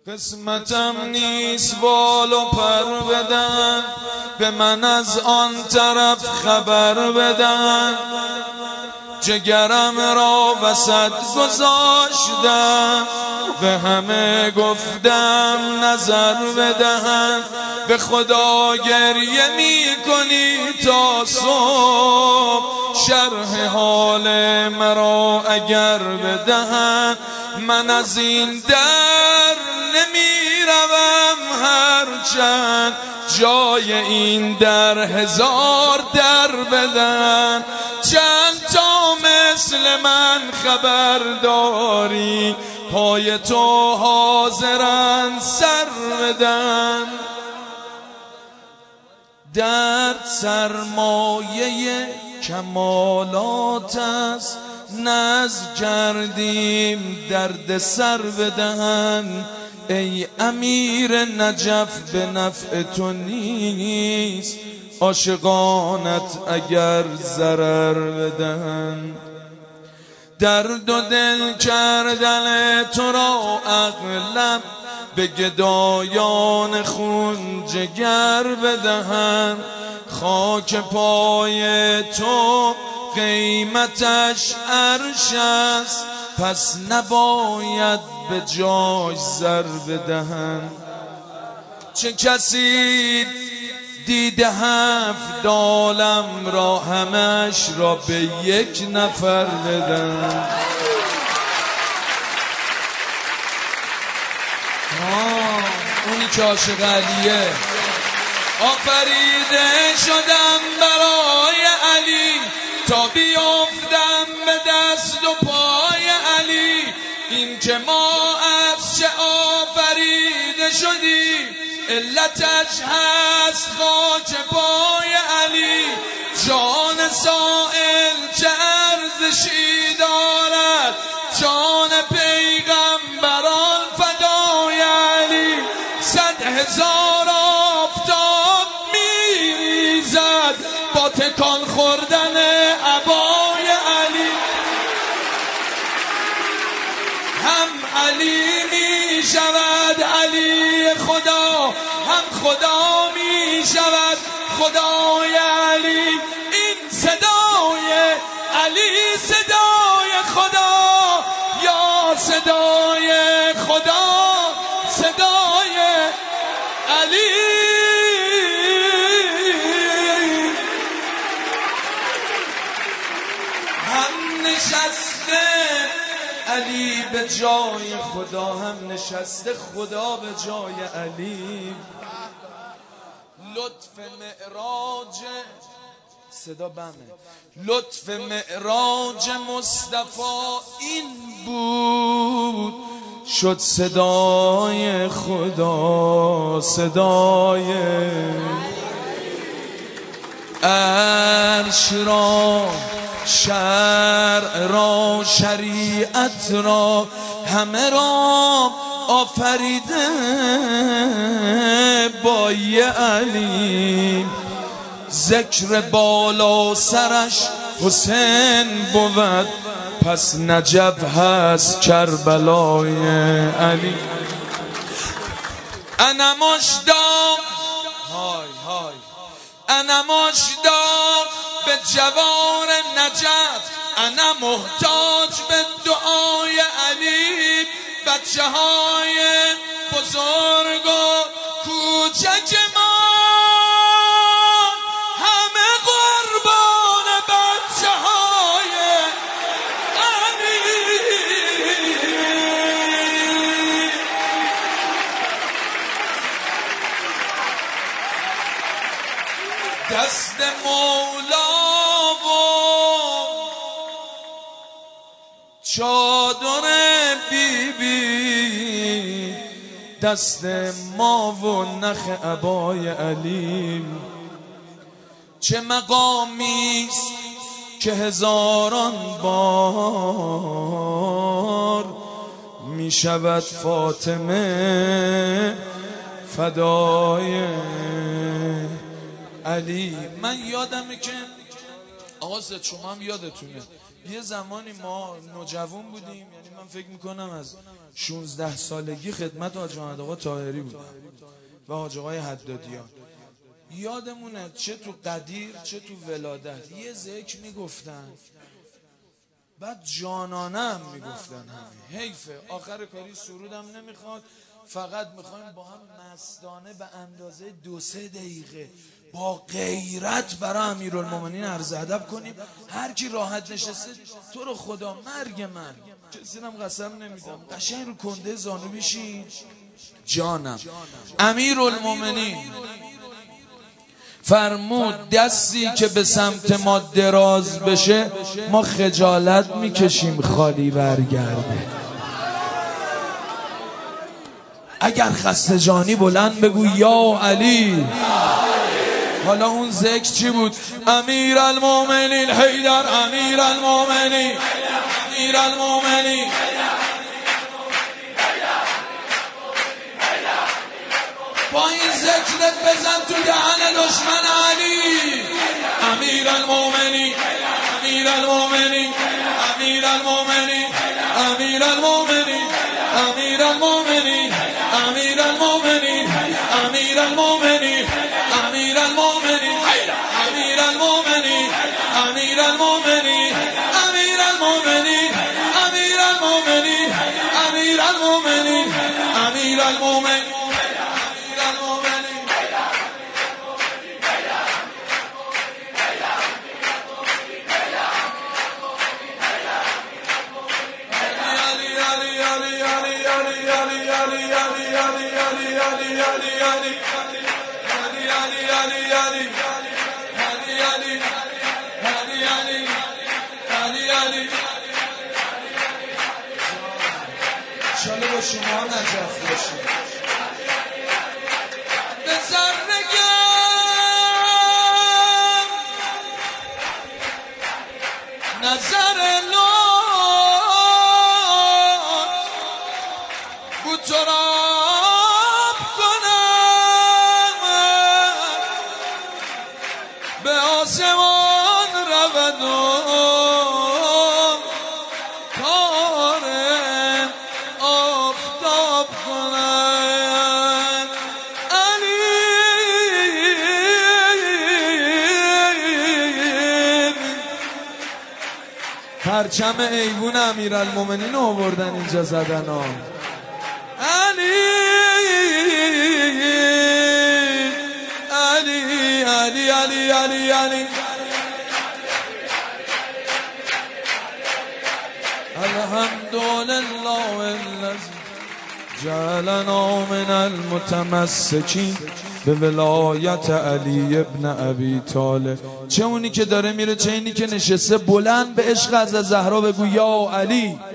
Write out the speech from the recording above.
قسمتم نیست بال و پر بدن، به من از آن طرف خبر بدن. جگرم را وسط گذاشتم، به همه گفتم نظر بدهن. به خدا گریه می کنی تا صبح، شرح حال مرا اگر بدهن. من از این در نمی روم هرچند جای این در هزار در بدن. چند تا مثل من خبر داری، پای تو حاضرن سر بدن. درد سرمایه کمالات است، نذر کردیم درد سر بدهن. ای امیر نجف به نفع تو نیست، عاشقانت اگر ضرر بدهن. درد و دل کردن تو را عقلم، به گدایان خون جگر بدهن. خاک پای تو قیمتش عرش است، پس نباید به جای زر بدهن. چه کسی دیده 7 عالم را، همش را به یک نفر بدن. اونی که عاشق علیه. آفریده شدم برای علی، تا بیافتم به دست و پای علی. این که ما از چه آفریده شدیم، علتش هست خاک پای علی. جان سائل چه ارزشی دارد، جان پیغمبران فدای علی. 100,000 آفتاب می‌ریزد با تکان خوردن عبای علی. هم علی می شود علی خدا، هم خدا می شود خدای علی. این صدای علی صدای خدا، یا صدای خدا صدای علی. هم نشسته علی به جای خدا، هم نشسته خدا به جای علی. لطف معراج صدا بمه، لطف معراج مصطفی این بود، شد صدای خدا صدای عرش را، شرع را، شریعت را، همه را آفریده با یه علی. ذکر بالا سرش حسین بود، پس نجف هست کربلای علی. انا مشتاق های های، انا مشتاق به جوار نجف، انا محتاج به دعای علی. بچه های بزرگ و کوچک ما همه قربان بچه های علی. دست مولا و چادر بی بی، دست ما و نخ عبای علی. چه مقامیست که هزاران بار می شود فاطمه فدای علی. من یادمه که آقا شما هم یادتونه یه زمانی ما نوجوان بودیم، یعنی من فکر میکنم از 16 سالگی خدمت حاج محمد آقا طاهری بودم و حاج آقای حدادیان. یادمونه چه تو قدیر چه تو ولادت یه ذکر میگفتن، بعد جانانه هم میگفتن. همین حیفه، آخر کاری سرودم نمیخواد، فقط میخوایم با هم مستانه به اندازه 2-3 دقیقه با غیرت برای امیرالمومنین عرض ادب کنیم. هر کی راحت نشسته تو رو خدا مرگ من کسی هم قسم نمیدم، قشنگ رو کنده زانو بشین. جانم امیرالمومنین فرمود دستی که به سمت ما دراز بشه ما خجالت میکشیم خالی برگرده. اگر خسته جانی بلند بگو یا علی. حالا اون ذکر چی بود؟ امیرالمومنین حیدر، امیرالمومنین، امیرالمومنین. با این ذکرت بزن تو دهن دشمن علی. امیرالمومنین، امیرالمومنین، امیرالمومنین، امیرالمومنین، امیرالمومنین، امیرالمومنین، امیرالمومنین، امیرالمومنین، امیرالمومنین، امیرالمومنین، امیرالمومنین، امیرالمومنین، امیرالمومنین، امیرالمومنین. انشالله با شما نجف باشید. به زرگم نظر لط بود تو را کنم به آسمان رود و پرچم ایوون امیرالمومنین رو آوردن اینجا زدن ها. علی علی علی علی علی علی الحمدلله الذی جعلنا من المتمسکین به ولایت علی ابن ابی طالب. چه اونی که داره میره چه اینی که نشسته، بلند به عشق از زهرا بگو یا علی.